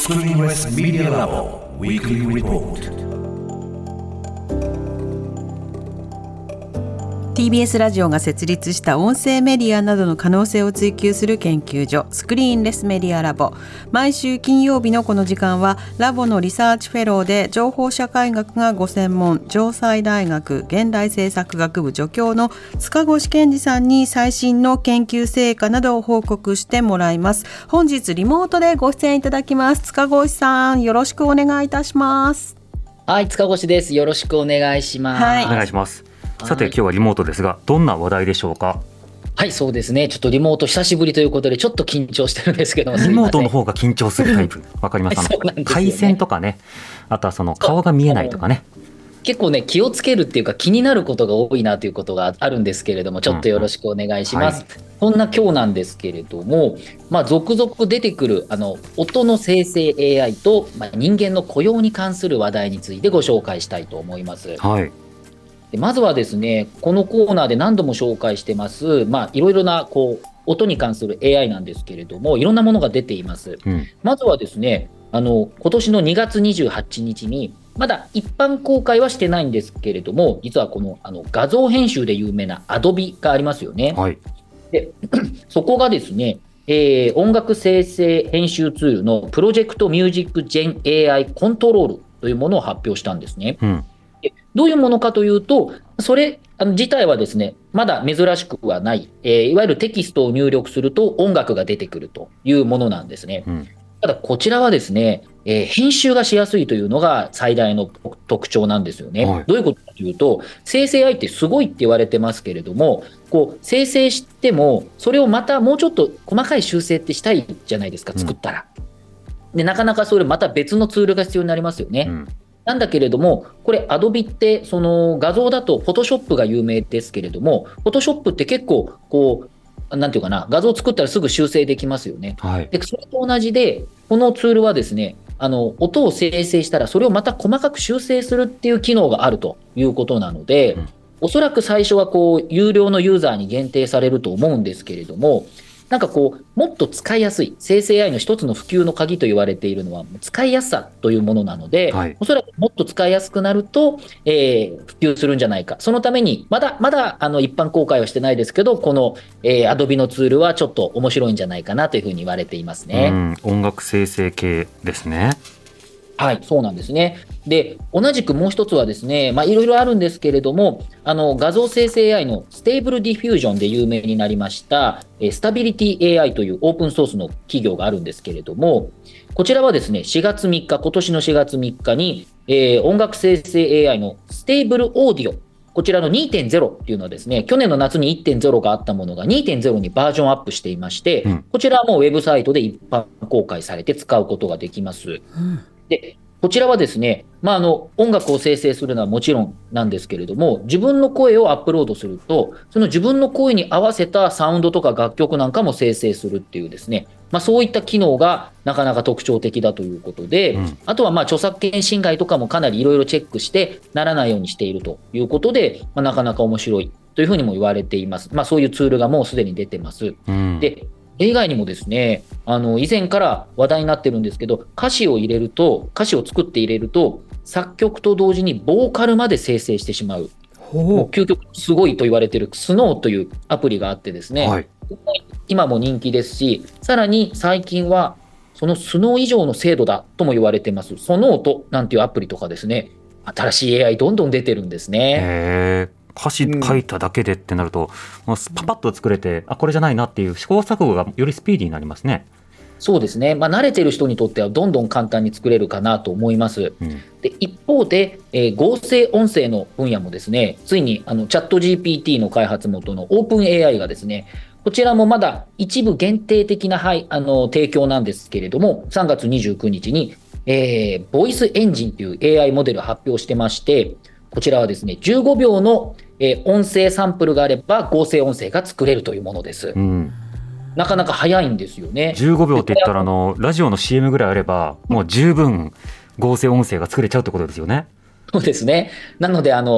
Screen West Media Lab Weekly Report TBS ラジオが設立した音声メディアなどの可能性を追求する研究所スクリーンレスメディアラボ。毎週金曜日のこの時間はラボのリサーチフェローで情報社会学がご専門、城西大学現代政策学部助教の塚越健二さんに最新の研究成果などを報告してもらいます。本日リモートでご出演いただきます塚越さん、よろしくお願いいたします。 はい、塚越です。よろしくお願いします。 はい、 お願いします。さて今日はリモートですが、どんな話題でしょうか？ はい、そうですね。ちょっとリモート久しぶりということでちょっと緊張してるんですけども、 リモートの方が緊張するタイプわかります。 そうなんですよね。 回線とかね、あとはその顔が見えないとかね、 結構ね気をつけるっていうか気になることが多いなということがあるんですけれども、ちょっとよろしくお願いします。 はい、 そんな今日なんですけれども、続々出てくる音の生成 AI と、人間の雇用に関する話題についてご紹介したいと思います。 はい、 でまずはですね、このコーナーで何度も紹介してます、いろいろな音に関する AI なんですけれども、いろんなものが出ています。まずはですね、今年の2月28日にまだ一般公開はしてないんですけれども、実はこの画像編集で有名な Adobe がありますよね。 はい、 でそこがですね、音楽生成編集ツールのプロジェクトミュージックジェン AI コントロールというものを発表したんですね。どういうものかというと、それ自体はですね、まだ珍しくはない、いわゆるテキストを入力すると音楽が出てくるというものなんですね。ただこちらはですね、編集がしやすいというのが最大の特徴なんですよね。 はい、 どういうことかというと、生成 AI ってすごいって言われてますけれども、生成してもそれをまたもうちょっと細かい修正ってしたいじゃないですか、作ったら。でなかなかそれまた別のツールが必要になりますよね。なんだけれども、これ Adobe ってその画像だと Photoshop が有名ですけれども、Photoshop って結構なんていうかな、画像を作ったらすぐ修正できますよね。 はい、 でそれと同じで、このツールはですね、音を生成したらそれをまた細かく修正するっていう機能があるということなので、おそらく最初は有料のユーザーに限定されると思うんですけれども、なんかもっと使いやすい生成 AI の一つの普及の鍵と言われているのは使いやすさというものなので、 はい、 おそらくもっと使いやすくなると、普及するんじゃないか。そのためにまだ一般公開はしてないですけど、この、Adobe のツールはちょっと面白いんじゃないかなというふうに言われていますね。 音楽生成系ですね。 はい、そうなんですね。で、同じくもう一つはですね、いろいろあるんですけれども、画像生成 AI のステーブルディフュージョンで有名になりました、スタビリティ AI というオープンソースの企業があるんですけれども、こちらはですね、4月3日、今年の4月3日に、音楽生成 AI のステーブルオーディオ、こちらの 2.0 っていうのはですね、去年の夏に 1.0 があったものが 2.0 にバージョンアップしていまして、こちらはもうウェブサイトで一般公開されて使うことができます。でこちらはですね、音楽を生成するのはもちろんなんですけれども、自分の声をアップロードすると、その自分の声に合わせたサウンドとか楽曲なんかも生成するっていうですね、そういった機能がなかなか特徴的だということで、あとは著作権侵害とかもかなりいろいろチェックしてならないようにしているということで、なかなか面白いというふうにも言われています。そういうツールがもうすでに出てます。で以外にもですね、以前から話題になってるんですけど、歌詞を作って入れると、作曲と同時にボーカルまで生成してしまう。もう究極すごいと言われているスノーというアプリがあってですね、 はい、 今も人気ですし、さらに最近はそのスノー以上の精度だとも言われています。ソノートなんていうアプリとかですね、新しい AI どんどん出てるんですね。 歌詞書いただけでってなると、パパッと作れて、これじゃないなっていう試行錯誤がよりスピーディーになりますね。 そうですね、慣れてる人にとってはどんどん簡単に作れるかなと思います。で一方で、合成音声の分野もですね、ついにチャット GPT の開発元のオープン AI がですね、こちらもまだ一部限定的な、提供なんですけれども、3月29日に、ボイスエンジンという AI モデルを発表してまして、こちらはですね、15秒の音声サンプルがあれば合成音声が作れるというものです。なかなか早いんですよね。 15秒って言ったらラジオの CM ぐらいあればもう十分合成音声が作れちゃうってことですよね。 そうですね。なので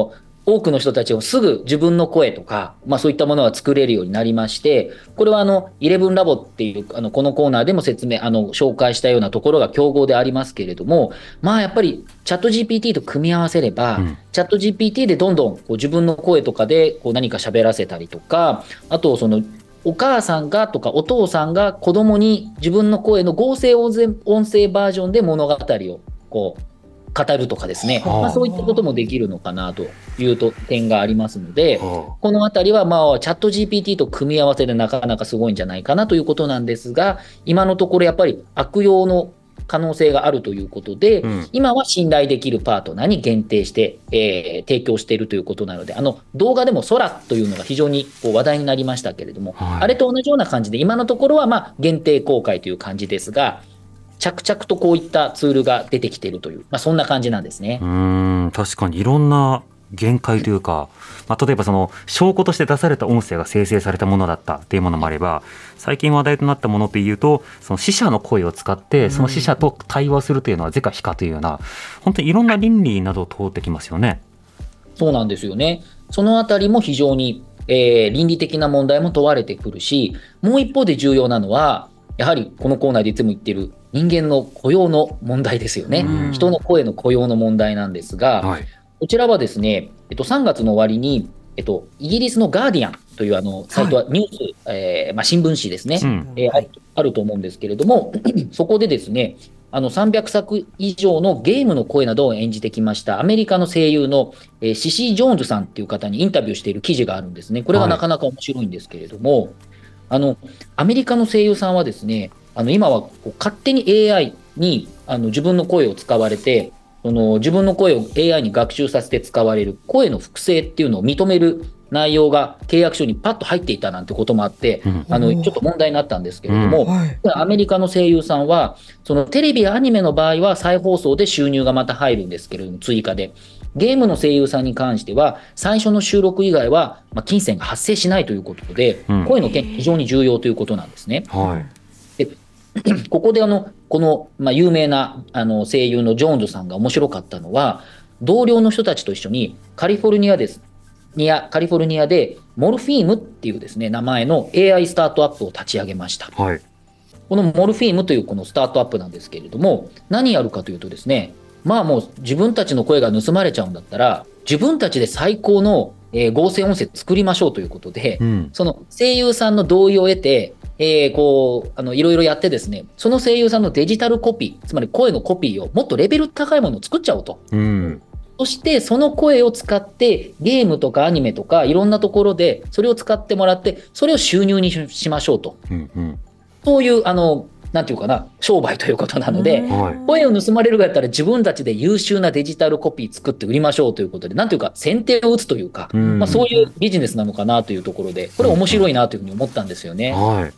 多くの人たちをすぐ自分の声とか、そういったものが作れるようになりまして、これは11ラボっていうこのコーナーでも紹介したようなところが競合でありますけれども、やっぱりチャット GPT と組み合わせれば、チャット GPT でどんどん自分の声とかで何か喋らせたりとか、あとお母さんがとかお父さんが子供に自分の声の合成音声バージョンで物語を語るとかですね、そういったこともできるのかなという点がありますので、このあたりはチャット GPT と組み合わせでなかなかすごいんじゃないかなということなんですが、今のところやっぱり悪用の可能性があるということで、今は信頼できるパートナーに限定して、提供しているということなので、動画でも空というのが非常に話題になりましたけれども、あれと同じような感じで今のところは限定公開という感じですが、着々とこういったツールが出てきているという、そんな感じなんですね。 確かにいろんな限界というか、例えば証拠として出された音声が生成されたものだったっていうものもあれば、最近話題となったものというとその死者の声を使ってその死者と対話するというのは是か非かというような、本当にいろんな倫理などを通ってきますよね。 そうなんですよね。そのあたりも非常に、倫理的な問題も問われてくるし、もう一方で重要なのはやはりこのコーナーでいつも言っている人間の雇用の問題ですよね。人の声の雇用の問題なんですが、こちらはですね、3月の終わりに、イギリスのガーディアンというサイトはニュース、新聞紙ですね、あると思うんですけれども、そこでですね、300作以上のゲームの声などを演じてきましたアメリカの声優の、シシー・ジョーンズさんという方にインタビューしている記事があるんですね。これがなかなか面白いんですけれども、アメリカの声優さんはですね、今は勝手に AI に自分の声を使われて、自分の声を AI に学習させて使われる声の複製っていうのを認める内容が契約書にパッと入っていたなんてこともあって、ちょっと問題になったんですけれども、アメリカの声優さんはテレビやアニメの場合は再放送で収入がまた入るんですけれども、追加でゲームの声優さんに関しては最初の収録以外は金銭が発生しないということで、声の件非常に重要ということなんですね。でここでこの、有名な声優のジョーンズさんが面白かったのは、同僚の人たちと一緒にカリフォルニアでモルフィームっていうですね名前の AI スタートアップを立ち上げました。このモルフィームというこのスタートアップなんですけれども、何やるかというとですね、もう自分たちの声が盗まれちゃうんだったら自分たちで最高の合成音声作りましょうということで、その声優さんの同意を得ていろいろやってですね、その声優さんのデジタルコピー、つまり声のコピーをもっとレベル高いものを作っちゃおうと。そしてその声を使ってゲームとかアニメとかいろんなところでそれを使ってもらって、それを収入にしましょうと。そういうなんていうかな、商売ということなので、声を盗まれるがやったら自分たちで優秀なデジタルコピー作って売りましょうということで、なんていうか先手を打つというか、そういうビジネスなのかなというところで、これ面白いなというふうに思ったんですよね。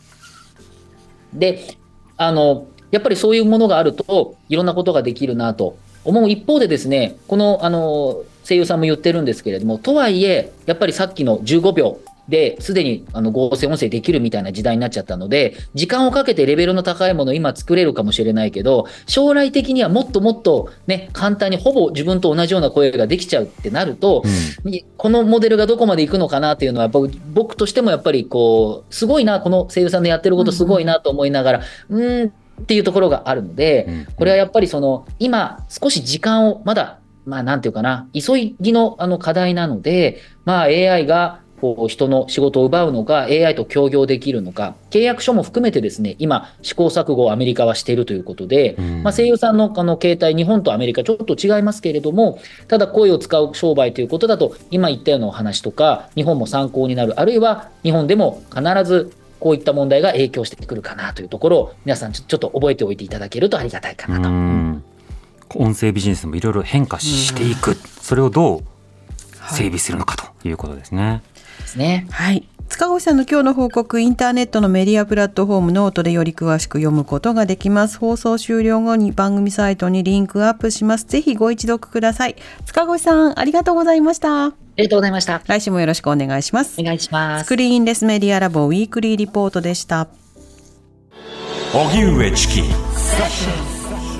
で、やっぱりそういうものがあるといろんなことができるなと思う一方でですね、この声優さんも言ってるんですけれども、とはいえやっぱりさっきの15秒ですでに合成音声できるみたいな時代になっちゃったので、時間をかけてレベルの高いものを今作れるかもしれないけど、将来的にはもっともっとね、簡単にほぼ自分と同じような声ができちゃうってなると、このモデルがどこまでいくのかなっていうのは僕としてもやっぱりすごいな、この声優さんのやってることすごいなと思いながら、っていうところがあるので、これはやっぱり今少し時間をまだなんていうかな、急ぎの課題なので、AI が人の仕事を奪うのか AI と協業できるのか、契約書も含めてですね、今試行錯誤をアメリカはしているということで、声優さんの形態、日本とアメリカちょっと違いますけれども、ただ声を使う商売ということだと今言ったようなお話とか日本も参考になる、あるいは日本でも必ずこういった問題が影響してくるかなというところを皆さんちょっと覚えておいていただけるとありがたいかなと。 音声ビジネスもいろいろ変化していく、それをどう整備するのかということですね。 はい、塚越さんの今日の報告、インターネットのメディアプラットフォームノートでより詳しく読むことができます。放送終了後に番組サイトにリンクアップします。ぜひご一読ください。塚越さん、ありがとうございました。 ありがとうございました。 来週もよろしくお願いします。 お願いします。 スクリーンレスメディアラボウィークリーリポートでした。 荻上チキ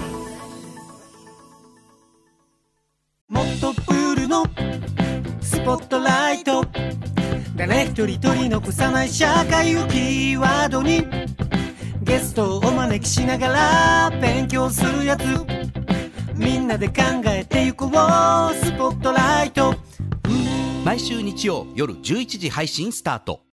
もっとプールのスポ誰一人取り残さない社会をキーワードにゲストをお招きしながら勉強するやつ、みんなで考えてゆこうスポットライト。 毎週日曜夜11時配信スタート。